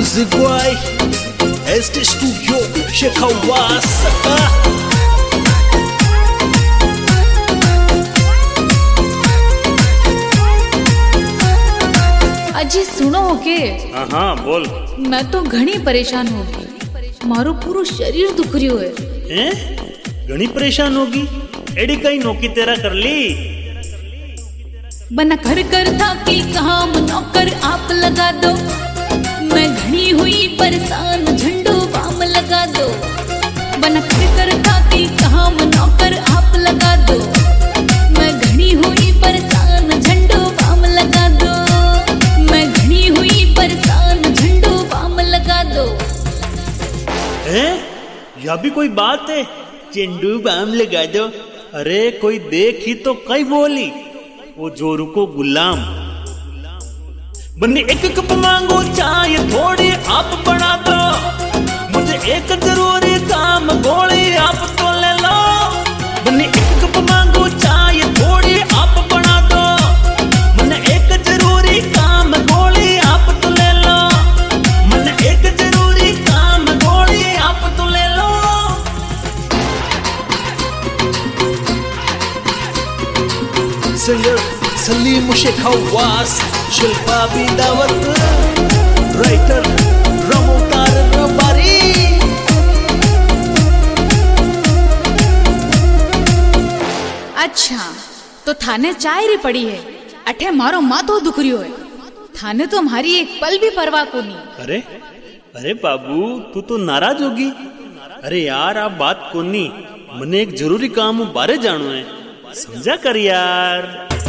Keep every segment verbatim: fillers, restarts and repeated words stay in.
Music by Este Studio Shekawasa. अजी सुनो के हाँ हाँ बोल। मैं तो घणी परेशान होगी, मारो पूरो शरीर दुख रियो है। हैं? घणी परेशान होगी? एडी कई नौकी तेरा कर ली। बना कर कर था कि काम नौकर आप लगा दो, मैं घणी हुई परेशान झंडो बाम लगा दो। बना कर कर था कि काम नौकर आप लगा दो, मैं घणी हुई परेशान झंडो बाम लगा दो। मैं घणी हुई परेशान झंडो बाम लगा दो। हैं? यह भी कोई बात है? झंडू बाम लगा दो? अरे कोई देखी तो कई बोली वो जोरू को गुलाम। बन्नी एक कप मांगो चाय थोड़ी आप बना दो, मुझे एक जरूरी काम गोली आप तो ले लो। बन्नी एक कप मांगो चाय थोड़ी आप बना दो, मुझे एक जरूरी काम गोली आप तो ले लो। मुझे एक जरूरी काम गोली आप तो ले लो। Singer Salim Shekhawas, Shilpa Bidawat, Writer Ramutar Rabari. अच्छा तो थाने चाय री पड़ी है, अठे मारो माथो दुख रियो है। थाने तो हमारी एक पल भी परवाह को नहीं। अरे अरे बाबू तू तो नाराज होगी। अरे यार आप बात कोनी, मने एक जरूरी काम बारे जानो है, समझा कर यार।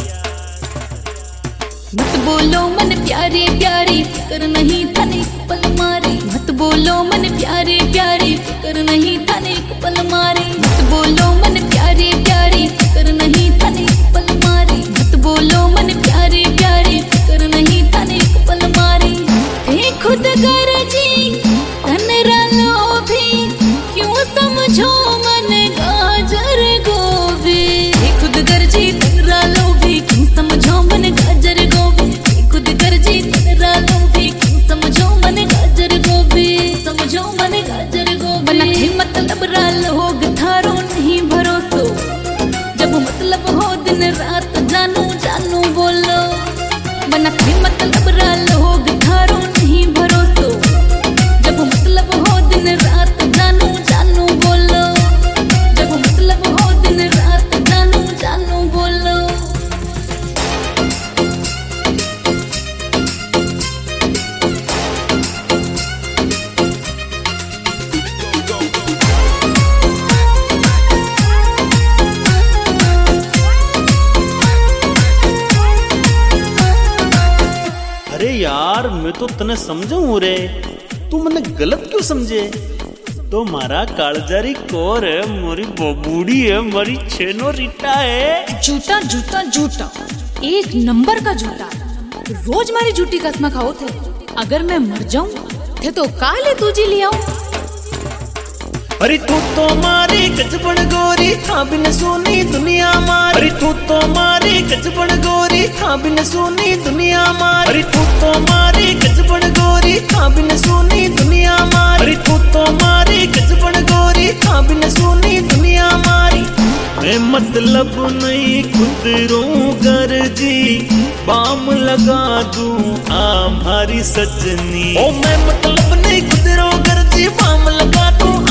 मत बोलो मन प्यारे प्यारे फिकर नहीं थाने पल मारे। मत बोलो मन प्यारे प्यारे फिकर नहीं थाने पल मारे। मत बोलो मन प्यारे प्यारे फिकर नहीं थाने पल मारे। मत बोलो मन प्यारे प्यारे फिकर नहीं थाने पल मारे। हे खुद गरजी तन रालो भी क्यों समझो मन गाजर गोभी। हे खुद गरजी तन रालो भी क्यों समझो मन गाजर गोभी। खुद गरजी तन रालो भी क्यों समझो मन गाजर गोभी। समझो मन गाजर गोभी। बना थे मतलब रालो थारो नहीं भरोसो, जब मतलब हो दिन रात जानू जानू बोलो। बना थे मतलब रालो थारो नहीं भरोसो, जब मतलब हो दिन रात जानू जानू बोलो। जब मतलब हो दिन रात जानू जानू बोलो। अरे यार मैं तो तने समझू रे, तू मने गलत क्यों समझे? तो मारा कालजारी कोर है, मोरी बबूड़ी है, मोरी छेनो रीटा है। झूठा झूठा झूठा, एक नंबर का झूठा। रोज मारी झूठी कसम खाओ थे। अगर मैं मर जाऊं थे तो काले तुझे ले आऊं। अरे तू तो मारी गजबन गोरी था बिन सोनी दुनिया मारी। अरे तू तो मारी गजबन गोरी था बिन सोनी दुनिया मारी। अरे तू तो मारी गजबन गोरी था बिन सोनी दुनिया मारी। अरे तू तो मारी गजबन गोरी था बिन सोनी दुनिया मारी। मैं मतलब नहीं खुदरों गरजी बाम लगा दूं आ भारी सजनी। ओ मैं मतलब नहीं खुदरों गरजी बाम लगा दूं